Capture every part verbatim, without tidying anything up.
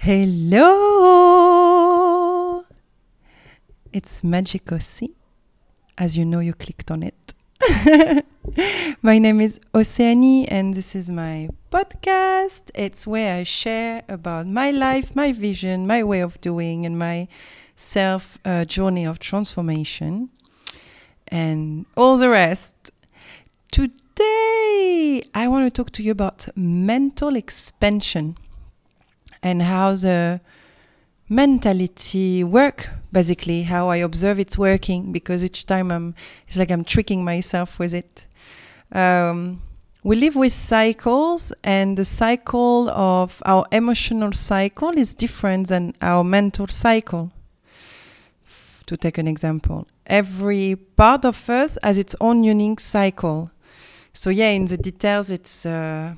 Hello! It's Magic Ossi. As you know, you clicked on it. My name is Oceanie and this is my podcast. It's where I share about my life, my vision, my way of doing and my self uh, journey of transformation and all the rest. Today, I want to talk to you about mental expansion and how the mentality work, basically, how I observe it's working, because each time I'm, it's like I'm tricking myself with it. Um, we live with cycles, and the cycle of our emotional cycle is different than our mental cycle. F- to take an example, every part of us has its own unique cycle. So yeah, in the details, it's uh,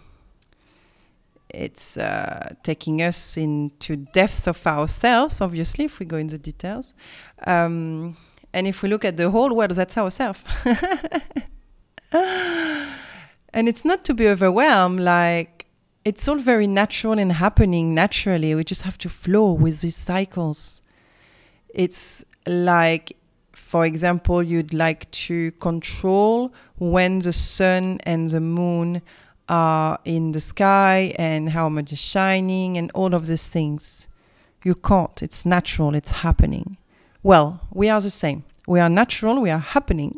it's uh, taking us into depths of ourselves, obviously, if we go in the details. Um, and if we look at the whole world, that's ourselves. And it's not to be overwhelmed, like, it's all very natural and happening naturally. We just have to flow with these cycles. It's like, for example, you'd like to control when the sun and the moon are in the sky and how much is shining and all of these things. You can't. It's natural. It's happening. Well, we are the same. We are natural. We are happening.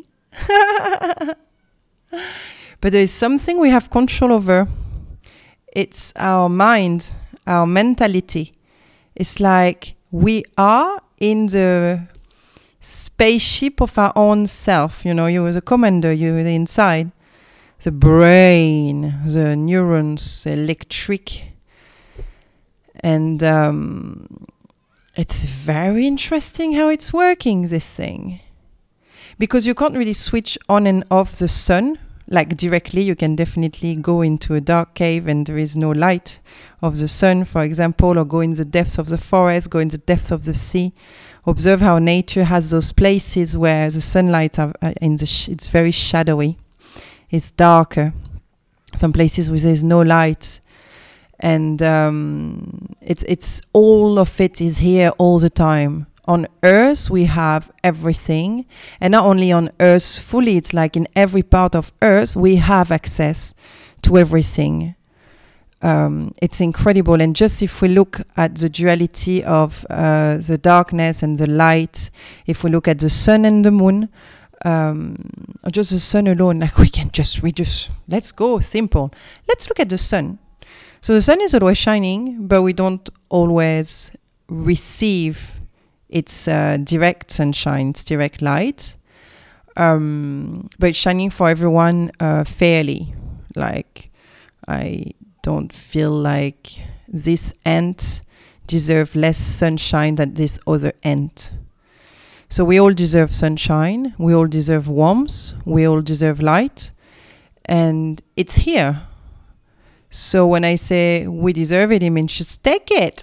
But there is something we have control over. It's our mind, our mentality. It's like we are in the spaceship of our own self. You know, you are the commander, you're the inside. The brain, the neurons, electric. And um, it's very interesting how it's working, this thing. Because you can't really switch on and off the sun, like directly. You can definitely go into a dark cave and there is no light of the sun, for example, or go in the depths of the forest, go in the depths of the sea. Observe how nature has those places where the sunlight are uh, in the sh- it's very shadowy. It's darker. Some places where there's no light. And um, it's it's all of it is here all the time. On Earth, we have everything. And not only on Earth fully, it's like in every part of Earth, we have access to everything. Um, it's incredible. And just if we look at the duality of uh, the darkness and the light, if we look at the sun and the moon, um, or just the sun alone, like we can just reduce. Let's go simple. Let's look at the sun. So the sun is always shining, but we don't always receive its uh, direct sunshine, its direct light. Um, but it's shining for everyone uh, fairly. Like, I don't feel like this ant deserves less sunshine than this other ant. So we all deserve sunshine, we all deserve warmth, we all deserve light, and it's here. So when I say we deserve it, it means just take it.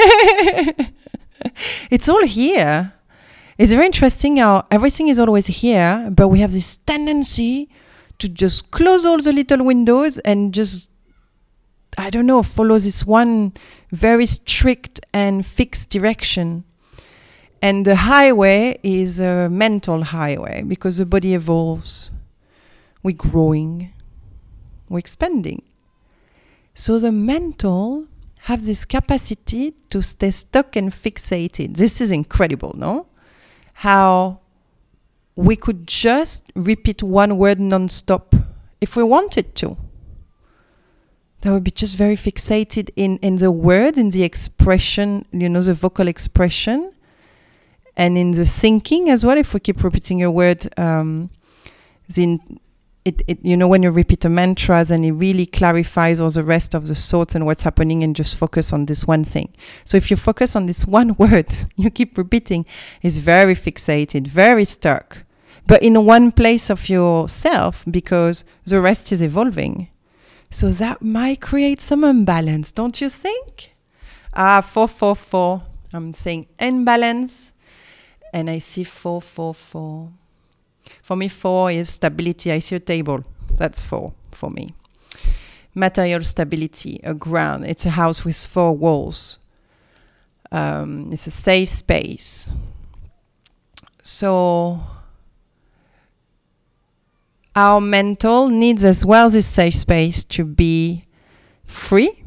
It's all here. It's very interesting how everything is always here, but we have this tendency to just close all the little windows and just, I don't know, follow this one very strict and fixed direction. And the highway is a mental highway because the body evolves. We're growing. We're expanding. So the mental have this capacity to stay stuck and fixated. This is incredible, no? How we could just repeat one word non-stop if we wanted to. That would be just very fixated in, in the word, in the expression, you know, the vocal expression. And in the thinking as well, if we keep repeating a word, um, the, it, it, you know, when you repeat a mantra, then it really clarifies all the rest of the thoughts and what's happening and just focus on this one thing. So if you focus on this one word, you keep repeating, it's very fixated, very stuck. But in one place of yourself, because the rest is evolving. So that might create some imbalance, don't you think? Ah, four, four, four. I'm saying imbalance. And I see four, four, four. For me, four is stability. I see a table. That's four for me. Material stability, a ground. It's a house with four walls. Um, it's a safe space. So our mental needs as well this safe space to be free.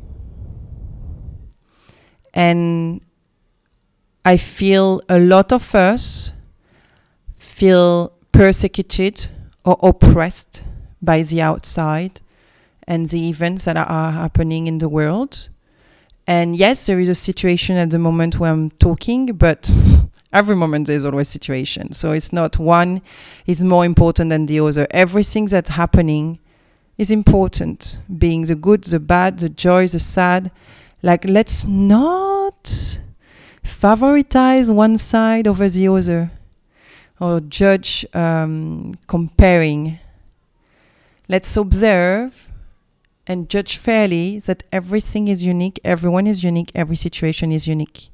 And I feel a lot of us feel persecuted or oppressed by the outside and the events that are happening in the world. And yes, there is a situation at the moment where I'm talking, but every moment there's always a situation. So it's not one is more important than the other. Everything that's happening is important, being the good, the bad, the joy, the sad. Like, let's not favoritize one side over the other or judge um, comparing. Let's observe and judge fairly that everything is unique, everyone is unique, every situation is unique.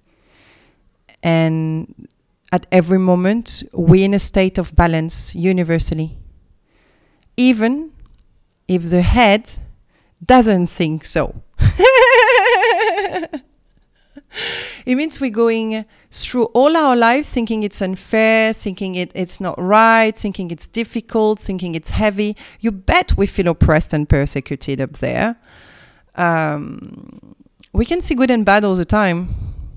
And at every moment, we're in a state of balance universally. Even if the head doesn't think so. It means we're going through all our lives thinking it's unfair, thinking it, it's not right, thinking it's difficult, thinking it's heavy. You bet we feel oppressed and persecuted up there. Um, we can see good and bad all the time.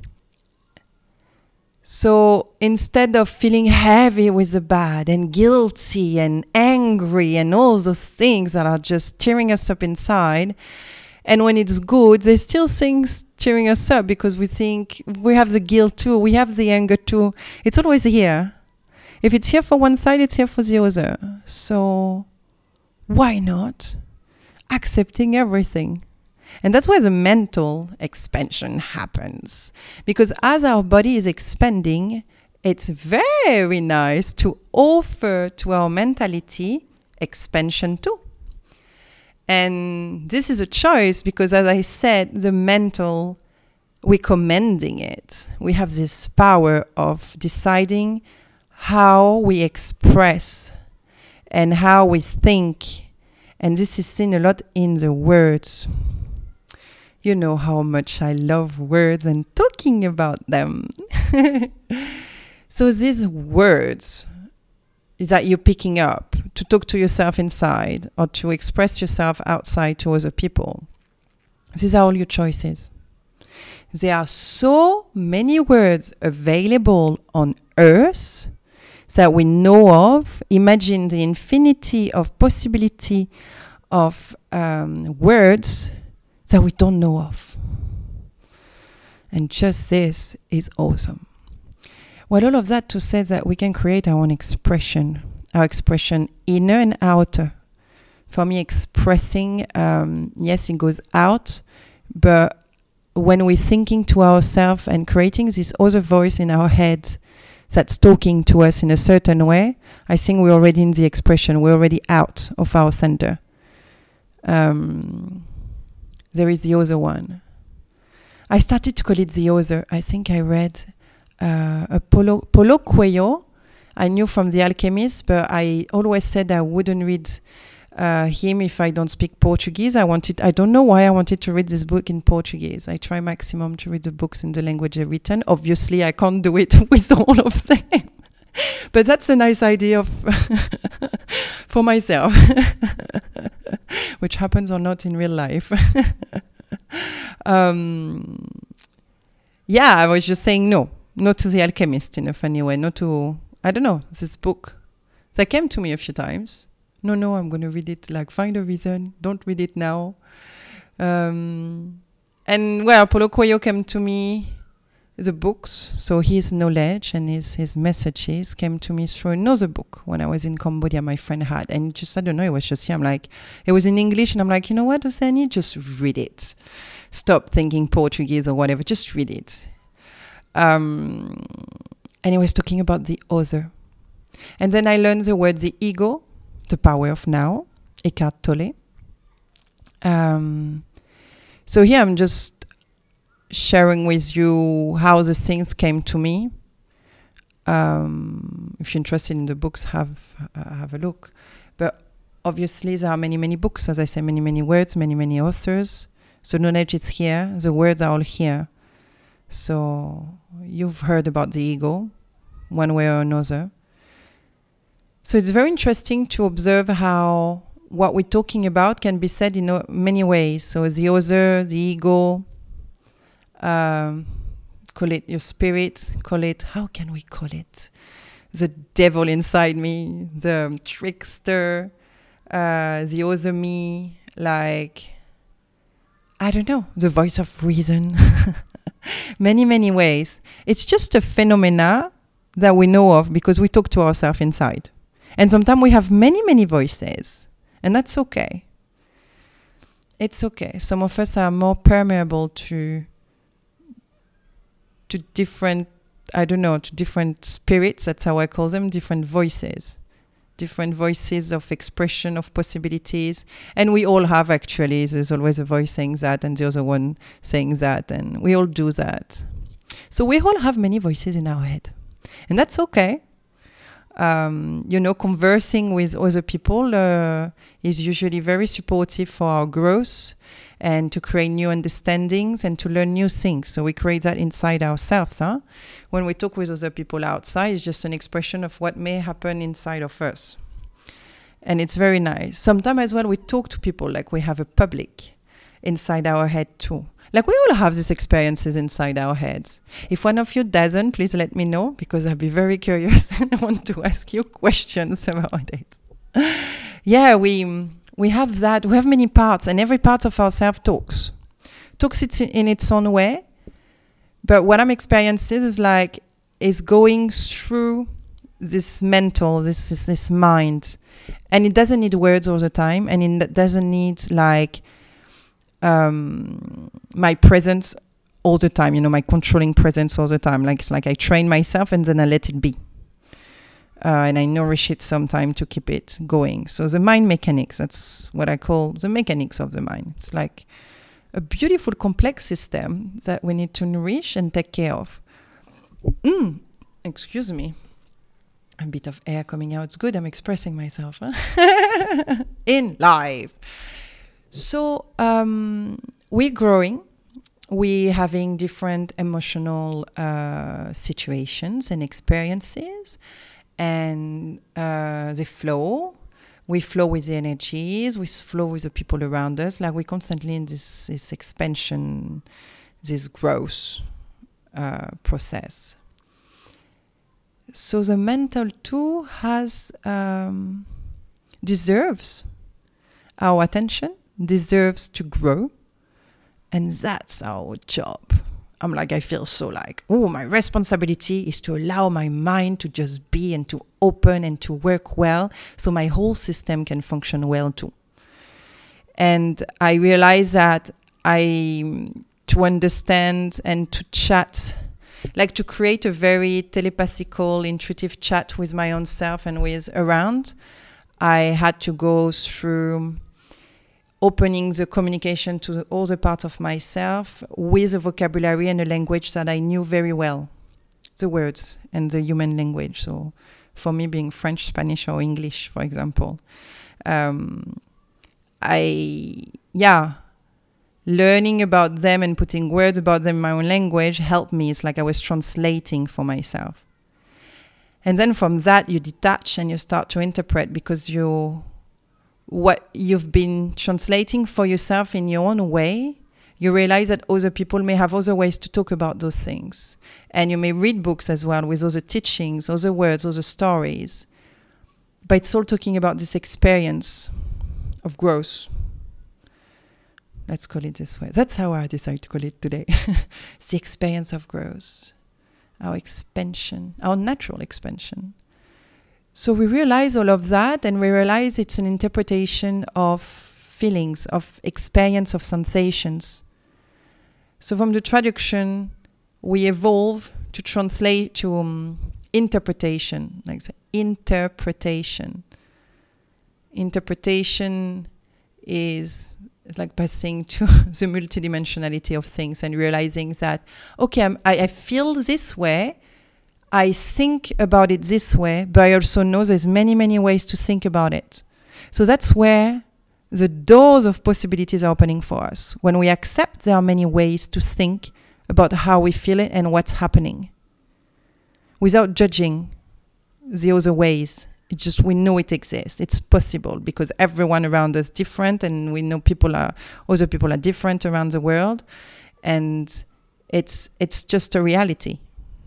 So instead of feeling heavy with the bad and guilty and angry and all those things that are just tearing us up inside, and when it's good, there's still things tearing us up because we think we have the guilt too, we have the anger too. It's always here. If it's here for one side, it's here for the other. So why not accepting everything? And that's where the mental expansion happens. Because as our body is expanding, it's very nice to offer to our mentality expansion too. And this is a choice because, as I said, the mental, we're commanding it. We have this power of deciding how we express and how we think. And this is seen a lot in the words. You know how much I love words and talking about them. So these words that you're picking up to talk to yourself inside or to express yourself outside to other people, these are all your choices. There are so many words available on earth that we know of. Imagine the infinity of possibility of um, words that we don't know of. And just this is awesome. Well, all of that to say that we can create our own expression, our expression inner and outer. For me, expressing, um, yes, it goes out, but when we're thinking to ourselves and creating this other voice in our head that's talking to us in a certain way, I think we're already in the expression, we're already out of our center. Um, there is the other one. I started to call it the other. I think I read uh, a Paulo, Paulo Coelho. I knew from The Alchemist, but I always said I wouldn't read uh, him if I don't speak Portuguese. I wanted, I don't know why I wanted to read this book in Portuguese. I try maximum to read the books in the language they're written. Obviously, I can't do it with all of them. But that's a nice idea of for myself, which happens or not in real life. um, yeah, I was just saying no, no to The Alchemist in a funny way, no to, I don't know, this book that came to me a few times. No, no, I'm going to read it, like find a reason, don't read it now. Um, and well, Paulo Coelho came to me, the books, so his knowledge and his, his messages came to me through another book when I was in Cambodia, my friend had. And just, I don't know, it was just here. I'm like, it was in English and I'm like, you know what, Oceanie, just read it. Stop thinking Portuguese or whatever, just read it. Um, and he was talking about the other. And then I learned the word, the ego, the power of now, Eckhart Tolle. Um, so here I'm just sharing with you how the things came to me. Um, if you're interested in the books, have uh, have a look. But obviously there are many, many books, as I say, many, many words, many, many authors. So knowledge is here. The words are all here. So you've heard about the ego, one way or another. So it's very interesting to observe how what we're talking about can be said in many ways. So the other, the ego, um, call it your spirit, call it, how can we call it? The devil inside me, the trickster, uh, the other me, like, I don't know, the voice of reason. Many, many ways. It's just a phenomena that we know of because we talk to ourselves inside. And sometimes we have many, many voices. And that's okay. It's okay. Some of us are more permeable to to different, I don't know, to different spirits, that's how I call them, different voices. Different voices of expression, of possibilities. And we all have actually, there's always a voice saying that and the other one saying that, and we all do that. So we all have many voices in our head. And that's okay. Um, you know, conversing with other people uh, is usually very supportive for our growth and to create new understandings and to learn new things. So we create that inside ourselves. Huh? When we talk with other people outside, it's just an expression of what may happen inside of us. And it's very nice. Sometimes as well, we talk to people like we have a public inside our head too. Like we all have these experiences inside our heads. If one of you doesn't, please let me know because I'll be very curious and I want to ask you questions about it. Yeah, we we have that. We have many parts and every part of ourselves talks. Talks it in its own way. But what I'm experiencing is like, is going through this mental, this, this, this mind. And it doesn't need words all the time. And it doesn't need like, Um, my presence all the time, you know, my controlling presence all the time. Like it's like I train myself and then I let it be. Uh, and I nourish it sometime to keep it going. So the mind mechanics, that's what I call the mechanics of the mind. It's like a beautiful complex system that we need to nourish and take care of. Mm, excuse me. A bit of air coming out. It's good. I'm expressing myself huh? in live. So um, we're growing, we're having different emotional uh, situations and experiences, and uh, they flow. We flow with the energies, we flow with the people around us, like we're constantly in this, this expansion, this growth uh, process. So the mental too has, um, deserves our attention, deserves to grow, and that's our job. I'm like, I feel so like, oh, my responsibility is to allow my mind to just be and to open and to work well so my whole system can function well too. And I realize that I, to understand and to chat, like to create a very telepathical, intuitive chat with my own self and with around, I had to go through opening the communication to all the parts of myself with a vocabulary and a language that I knew very well, the words and the human language. So for me, being French, Spanish, or English, for example, um, I, yeah, learning about them and putting words about them in my own language helped me. It's like I was translating for myself. And then from that, you detach and you start to interpret because you what you've been translating for yourself in your own way, you realize that other people may have other ways to talk about those things. And you may read books as well with other teachings, other words, other stories. But it's all talking about this experience of growth. Let's call it this way. That's how I decided to call it today. The experience of growth. Our expansion, our natural expansion. So we realize all of that, and we realize it's an interpretation of feelings, of experience, of sensations. So from the traduction, we evolve to translate to um, interpretation, like the interpretation. Interpretation is, is like passing to the multidimensionality of things and realizing that, okay, I'm, I, I feel this way, I think about it this way, but I also know there's many, many ways to think about it. So that's where the doors of possibilities are opening for us. When we accept there are many ways to think about how we feel it and what's happening, without judging the other ways. It just, we know it exists. It's possible because everyone around us is different, and we know people are, other people are different around the world, and it's it's just a reality.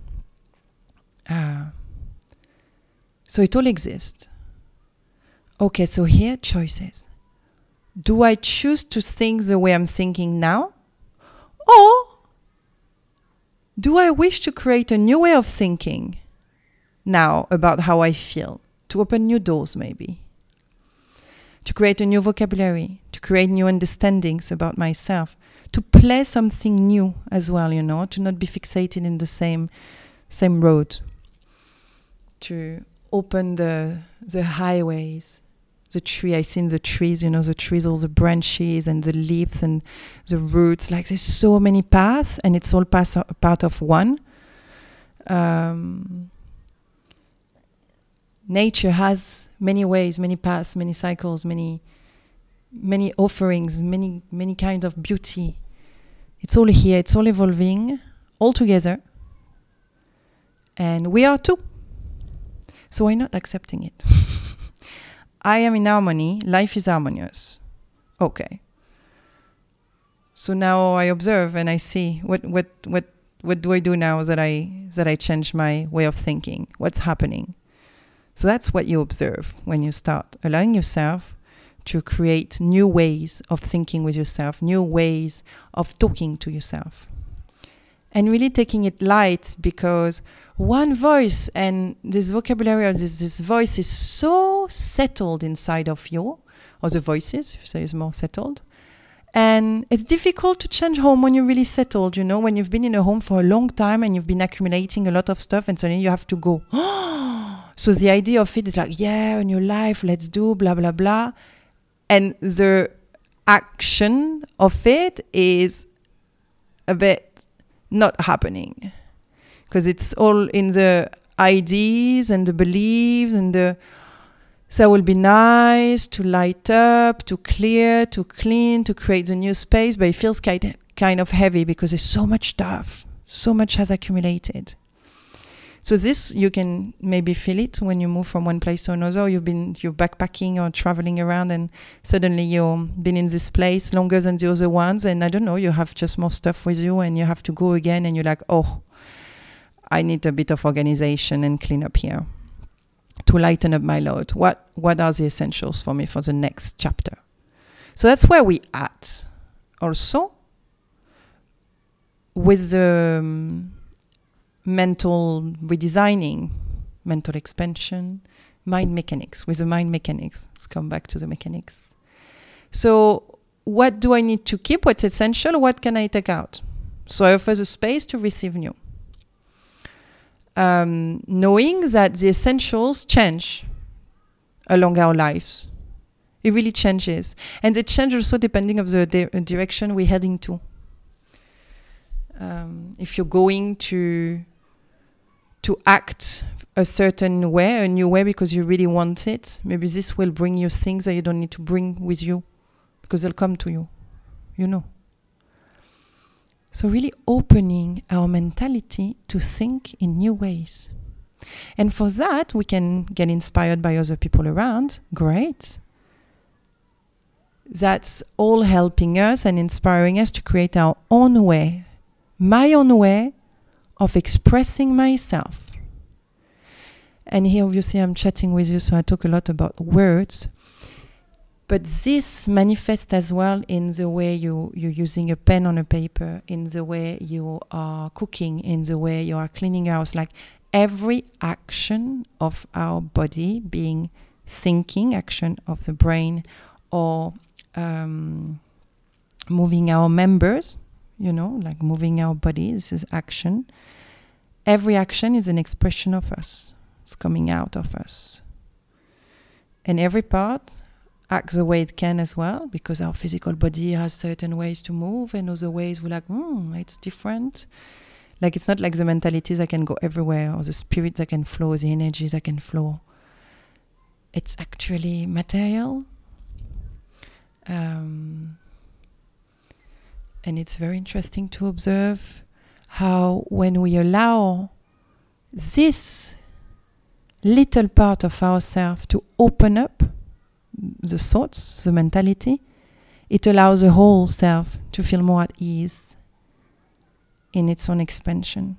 Uh, so it all exists. Okay, so here, choices. Do I choose to think the way I'm thinking now? Or do I wish to create a new way of thinking now about how I feel? To open new doors, maybe. To create a new vocabulary. To create new understandings about myself. To play something new as well, you know. To not be fixated in the same same road. To open the the highways. The tree, I seen the trees, you know, the trees, all the branches and the leaves and the roots. Like there's so many paths, and it's all pas- part of one. Um, nature has many ways, many paths, many cycles, many many offerings, many many kinds of beauty. It's all here, it's all evolving, all together. And we are too. So why not accepting it? I am in harmony, life is harmonious. Okay. So now I observe and I see what what what what do I do now that I that I change my way of thinking? What's happening? So that's what you observe when you start allowing yourself to create new ways of thinking with yourself, new ways of talking to yourself. And really taking it light, because one voice and this vocabulary or this, this voice is so settled inside of you, or the voices, if you say, is more settled. And it's difficult to change home when you're really settled, you know, when you've been in a home for a long time and you've been accumulating a lot of stuff and suddenly you have to go. So the idea of it is like, yeah, a new life, let's do blah, blah, blah. And the action of it is a bit not happening, because it's all in the ideas and the beliefs and the, so it will be nice to light up, to clear, to clean, to create the new space, but it feels kind kind of heavy because there's so much stuff, so much has accumulated. So this, you can maybe feel it when you move from one place to another. You've been, you're backpacking or traveling around, and suddenly you've been in this place longer than the other ones, and I don't know, you have just more stuff with you and you have to go again, and you're like, oh, I need a bit of organization and clean up here to lighten up my load. What what are the essentials for me for the next chapter? So that's where we at. Also, with the um, mental redesigning, mental expansion, mind mechanics, with the mind mechanics. Let's come back to the mechanics. So what do I need to keep? What's essential? What can I take out? So I offer the space to receive new. Um, knowing that the essentials change along our lives. It really changes. And they change also depending on the di- direction we're heading to. Um, if you're going to to act a certain way, a new way, because you really want it, maybe this will bring you things that you don't need to bring with you, because they'll come to you, you know. So really opening our mentality to think in new ways. And for that, we can get inspired by other people around. Great. That's all helping us and inspiring us to create our own way, my own way of expressing myself. And here, obviously, I'm chatting with you, so I talk a lot about words. But this manifests as well in the way you, you're using a pen on a paper, in the way you are cooking, in the way you are cleaning your house. Like every action of our body, being thinking, action of the brain, or um, moving our members, you know, like moving our body, this is action. Every action is an expression of us. It's coming out of us. And every part acts the way it can as well, because our physical body has certain ways to move, and other ways we're like, hmm, it's different. Like it's not like the mentalities that can go everywhere, or the spirits that can flow, the energies that can flow. It's actually material. Um, and it's very interesting to observe how when we allow this little part of ourselves to open up, the thoughts, the mentality, it allows the whole self to feel more at ease in its own expansion.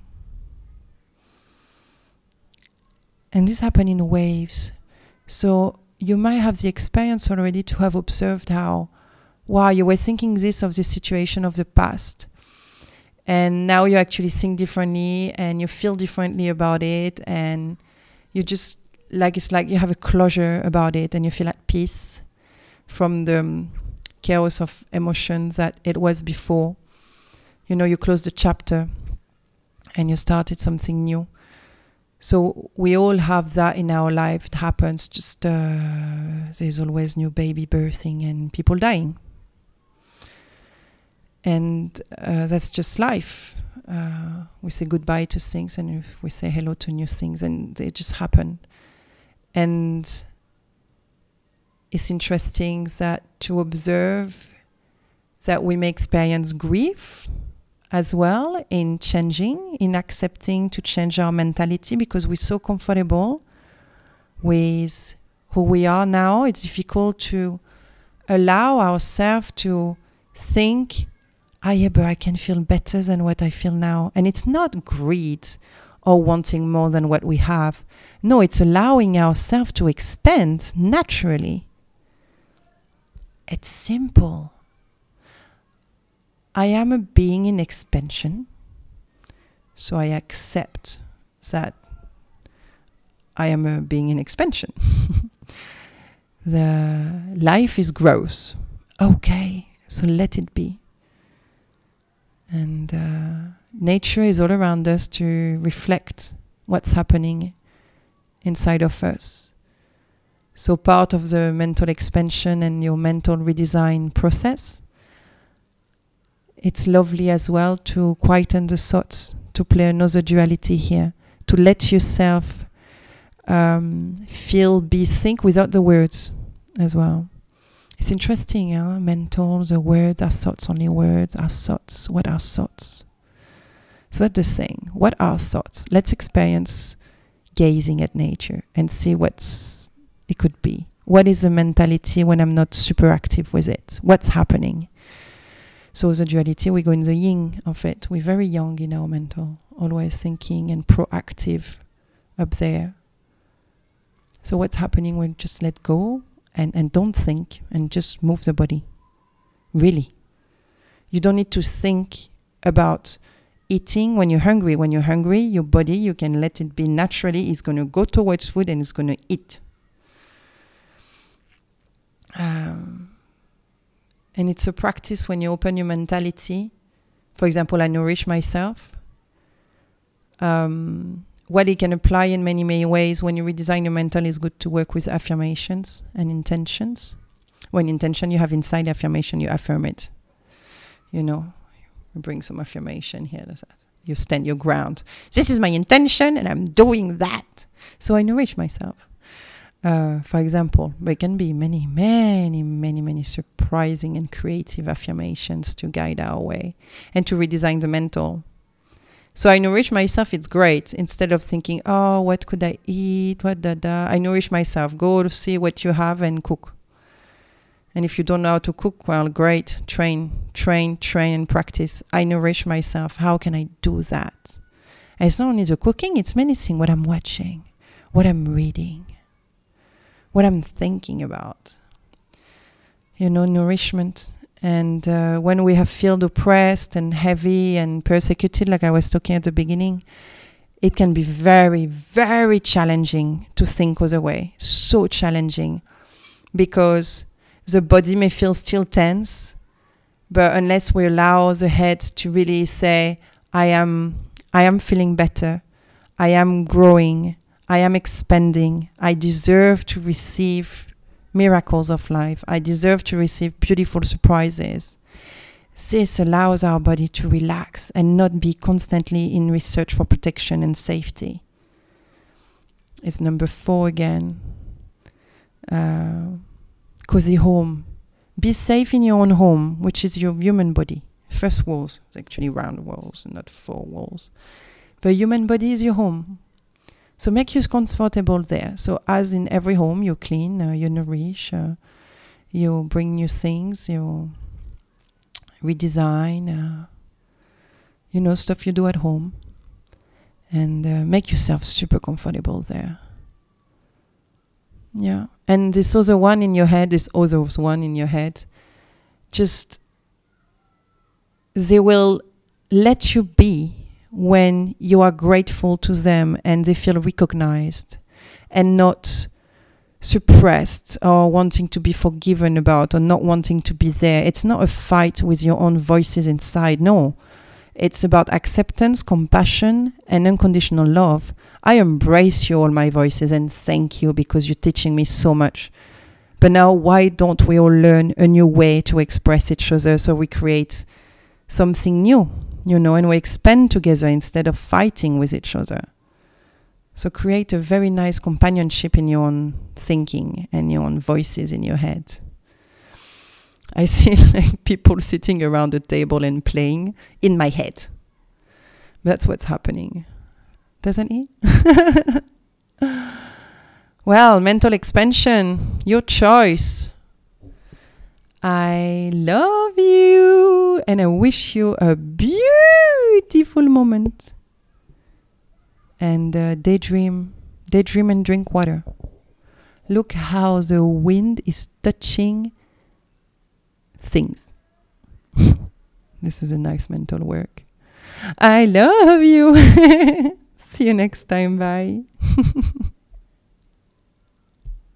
And this happens in waves. So you might have the experience already to have observed how, wow, you were thinking this of the situation of the past. And now you actually think differently and you feel differently about it. And you just, like, it's like you have a closure about it and you feel at peace from the um, chaos of emotions that it was before. You know, you close the chapter and you started something new. So we all have that in our life. It happens. Just uh, there's always new baby birthing and people dying, and uh, that's just life. Uh, we say goodbye to things and we say hello to new things, and they just happen. And it's interesting that to observe that we may experience grief as well in changing, in accepting to change our mentality because we're so comfortable with who we are now. It's difficult to allow ourselves to think, ah, yeah, but I can feel better than what I feel now. And it's not greed or wanting more than what we have. No, it's allowing ourselves to expand naturally. It's simple. I am a being in expansion, so I accept that I am a being in expansion. The life is growth. Okay, so let it be. And uh, nature is all around us to reflect what's happening inside of us. So part of the mental expansion and your mental redesign process, it's lovely as well to quieten the thoughts, to play another duality here, to let yourself um, feel, be, think without the words as well. It's interesting, huh? Mental, the words, are thoughts, only words, are thoughts. What are thoughts? So that's the thing. What are thoughts? Let's experience gazing at nature and see what's it could be. What is the mentality when I'm not super active with it? What's happening? So the duality, we go in the yin of it. We're very young in our mental, always thinking and proactive up there. So what's happening when just let go and, and don't think and just move the body. Really. You don't need to think about eating when you're hungry. When you're hungry, your body, you can let it be naturally. It's going to go towards food and it's going to eat. Um... And it's a practice when you open your mentality. For example, I nourish myself. Um, what it can apply in many, many ways. When you redesign your mental, it's good to work with affirmations and intentions. When intention you have inside affirmation, you affirm it. You know, you bring some affirmation here. You stand your ground. This is my intention and I'm doing that. So I nourish myself. Uh, for example, there can be many, many, many, many surprising and creative affirmations to guide our way and to redesign the mental. So I nourish myself, it's great. Instead of thinking, oh, what could I eat? What da da? I nourish myself. Go to see what you have and cook. And if you don't know how to cook, well, great. Train, train, train and practice. I nourish myself. How can I do that? And it's not only the cooking, it's many things. What I'm watching, what I'm reading, what I'm thinking about, you know, nourishment. And uh, when we have felt oppressed and heavy and persecuted, like I was talking at the beginning, it can be very, very challenging to think other way. So challenging because the body may feel still tense, but unless we allow the head to really say, I am, I am feeling better, I am growing, I am expanding. I deserve to receive miracles of life. I deserve to receive beautiful surprises. This allows our body to relax and not be constantly in research for protection and safety. It's number four again. Uh, cozy home. Be safe in your own home, which is your human body. First walls, it's actually round walls, not four walls. The human body is your home. So make you comfortable there. So as in every home, you clean, uh, you nourish, uh, you bring new things, you redesign, uh, you know, stuff you do at home. And uh, make yourself super comfortable there. Yeah. And this other one in your head, this other one in your head, just, they will let you be when you are grateful to them and they feel recognized and not suppressed or wanting to be forgiven about or not wanting to be there. It's not a fight with your own voices inside. No. It's about acceptance, compassion, and unconditional love. I embrace you, all my voices, and thank you because you're teaching me so much. But now, why don't we all learn a new way to express each other so we create something new, you know, and we expand together instead of fighting with each other? So create a very nice companionship in your own thinking and your own voices in your head. I see like people sitting around a table and playing in my head. That's what's happening, doesn't it? Well, mental expansion, your choice. I love you and I wish you a beautiful moment. And uh, daydream, daydream and drink water. Look how the wind is touching things. This is a nice mental work. I love you. See you next time. Bye.